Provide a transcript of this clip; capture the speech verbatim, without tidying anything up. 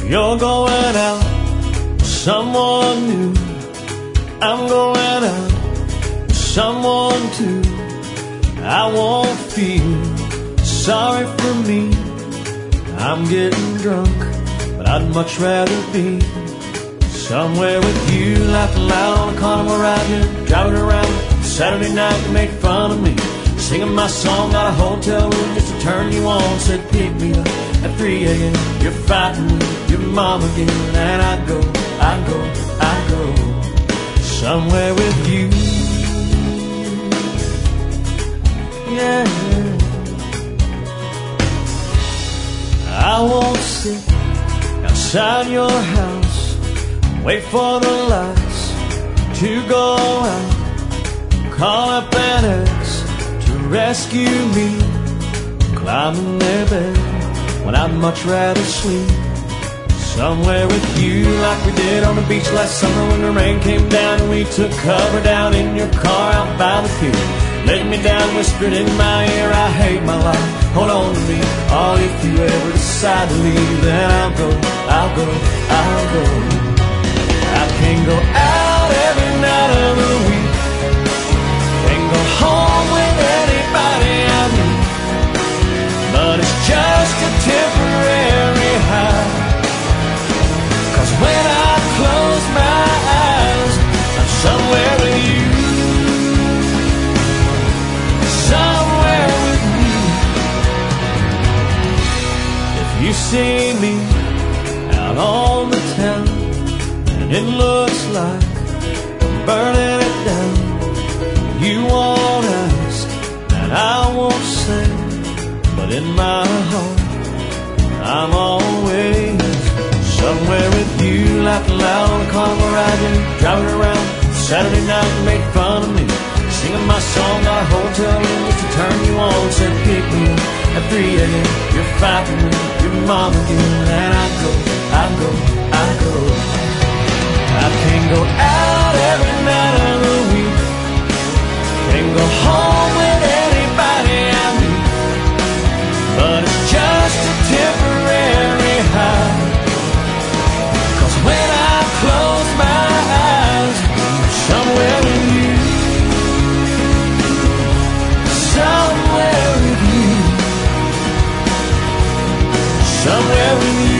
You're going out with someone new. I'm going out with someone too. I won't feel sorry for me. I'm getting drunk, but I'd much rather be somewhere with you, laughing loud on a carnival ride here, driving around Saturday night. You made fun of me, singing my song, got a hotel room just to turn you on. Said pick me up at three a.m. You're fighting with your mom again, and I go, I go, I go somewhere with you. Yeah, I won't sit outside your house, wait for the lights to go out, call up an ex to rescue me, climb in their bed when I'd much rather sleep somewhere with you, like we did on the beach last summer when the rain came down and we took cover down in your car out by the pier. Laid me down, whispered in my ear, I hate my life, hold on to me. Oh, if you ever decide to leave, then I'll go, I'll go, I'll go. I can go out every night of the week, can go home with anybody I meet, but it's just a temporary high. Cause when I close my eyes, I'm somewhere with you, somewhere with me. If you see me out on the town and it looks like I'm burning it down, you won't ask and I won't say, but in my heart I'm always somewhere with you, laughing loud on a carnival ride, driving around Saturday night. You made fun of me, singing my song, got a hotel room just to turn you on. Said pick me up at three a.m. You're fighting with your mom again, and I go, I go, I go. I can go out every night of the week, can go home with anybody I meet, but it's just a temporary high. Cause when I close my eyes, I'm somewhere with you, somewhere with you, somewhere with you.